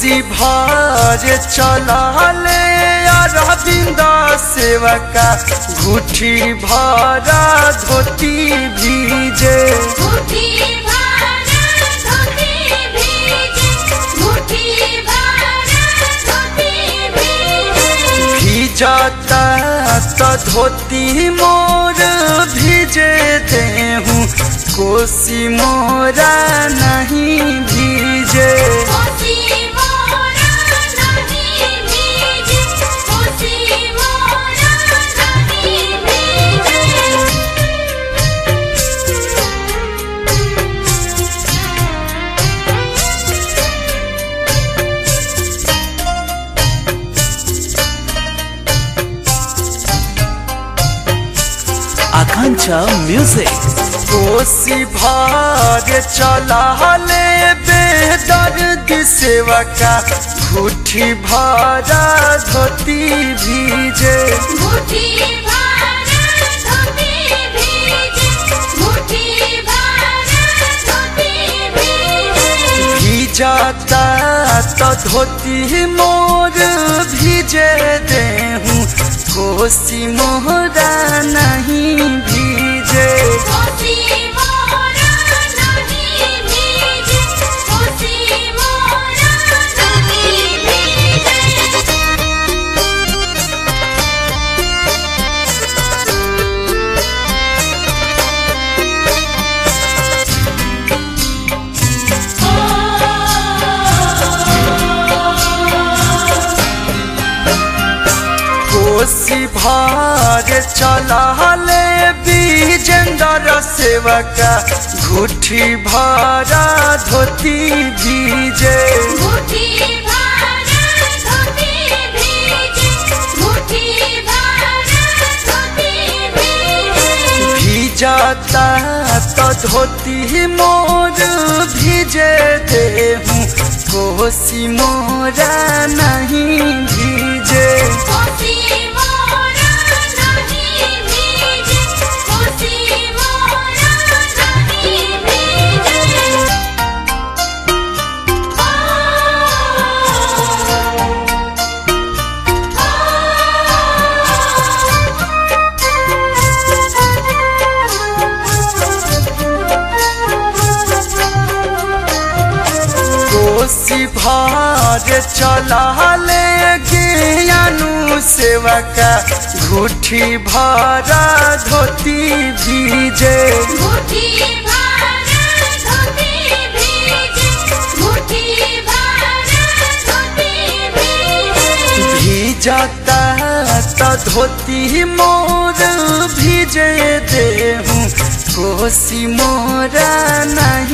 कोसी भार चलाले अरविंद सेवका घुटी भरा धोती भीजे भीजता तो धोती मोर भीजे देहूँ कोसी मोरा नहीं भीजे आकांक्षा म्यूजिक। कोसी भार चलाले बेदर्द सेवका घुटी भरा धोती भीजे भीजता तो धोती मोर भीजे देहूँ कोसी मोरा नहीं भीजे कोसी भार चलाले बीजेंद्र सेवका घुटी भरा धोती भीजे भीजता तो धोती मोर भीजे देहूँ कोसी मोरा नहीं भीजे कोसी भार चलाले ज्ञानु सेवका घुटी भरा धोती भीजे भीजता तो धोती मोर भीजे देहूँ कोसी मोरा नहीं